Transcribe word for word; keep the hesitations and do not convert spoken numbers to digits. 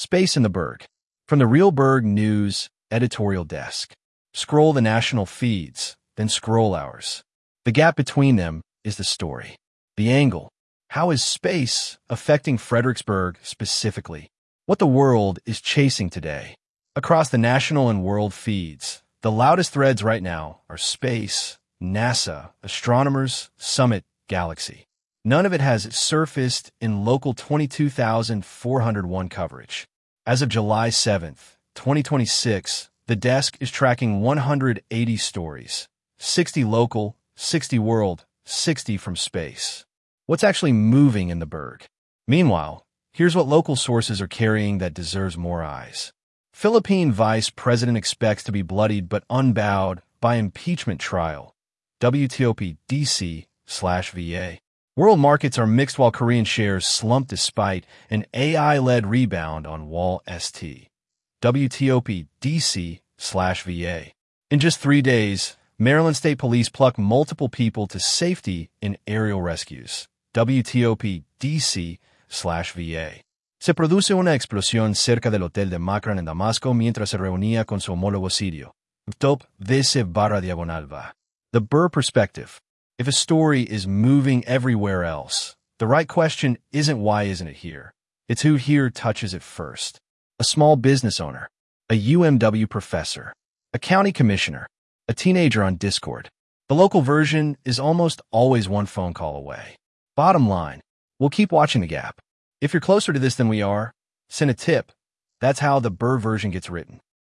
Space in the Berg. From the Real Berg News editorial desk. Scroll the national feeds, then scroll ours. The gap between them is the story. The angle. How is space affecting Fredericksburg specifically? What the world is chasing today. Across the national and world feeds, the loudest threads right now are space, NASA, astronomers, summit, galaxy. None of it has surfaced in local twenty-two thousand four hundred one coverage. As of July seventh, twenty twenty-six, the desk is tracking one hundred eighty stories, sixty local, sixty world, sixty from space. What's actually moving in the Berg? Meanwhile, here's what local sources are carrying that deserves more eyes. Philippine Vice President expects to be bloodied but unbowed by impeachment trial. W T O P D C slash V A. World markets are mixed while Korean shares slump despite an A I-led rebound on Wall Street. W T O P D C slash V A. In just three days, Maryland State Police plucked multiple people to safety in aerial rescues. W T O P D C slash V A. Se produce una explosión cerca del hotel de Macron en Damasco mientras se reunía con su homólogo sirio. Top vs barra diagonal va. The Burr perspective. If a story is moving everywhere else, the right question isn't why isn't it here? It's who here touches it first. A small business owner, a U M W professor, a county commissioner, a teenager on Discord. The local version is almost always one phone call away. Bottom line, we'll keep watching the gap. If you're closer to this than we are, send a tip. That's how the Burr version gets written.